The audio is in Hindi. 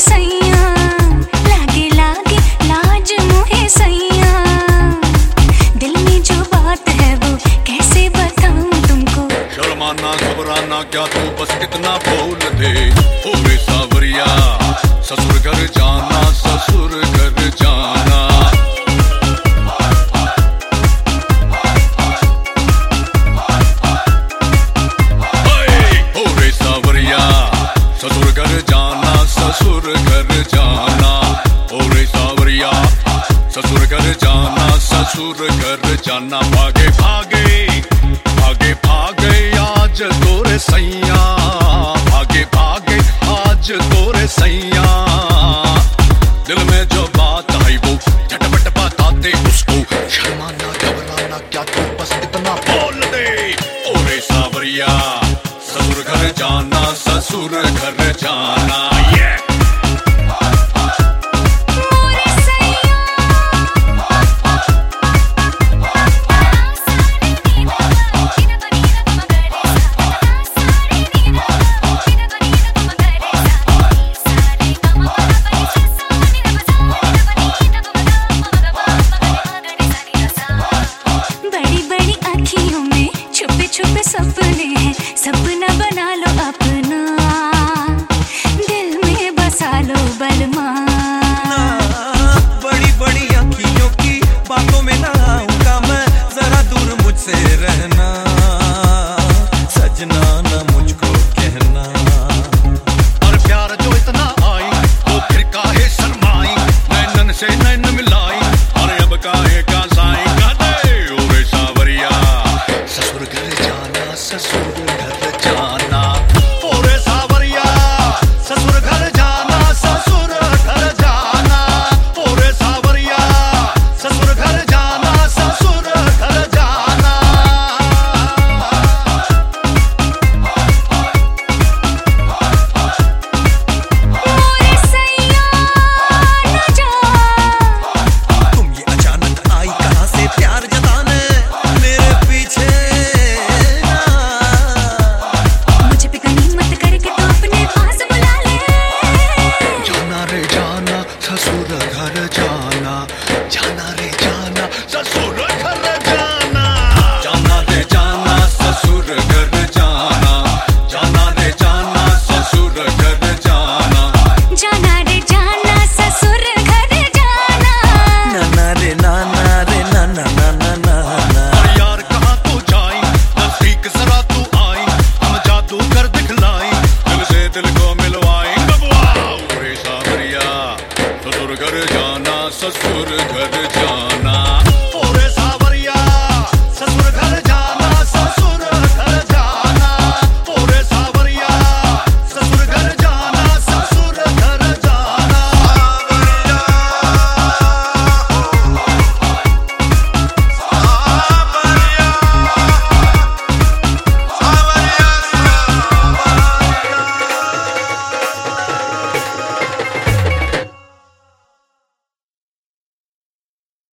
सैया, लागे लागे लाज मुहे सैया। दिल में जो बात है वो कैसे बताऊं तुमको। शर्माना घबराना क्या तू बस इतना बोल दे। ओ रे सावरिया ससुर घर जाना, ससुर घर जाना। ओ रे सावरिया ससुर घर जाना, ससुर घर जाना। ओ रे सावरिया ससुर घर जाना, ससुर घर जाना। भागे भागे भागे भागे आज तोरे सैया, भागे भागे आज तोरे सैया। दिल में जो बात आई वो झटपट बताते उसको। शर्माना घबराना क्या तू बस इतना बोल दे। ओ रे सावरिया ससुर घर जाना, ससुर घर जाना।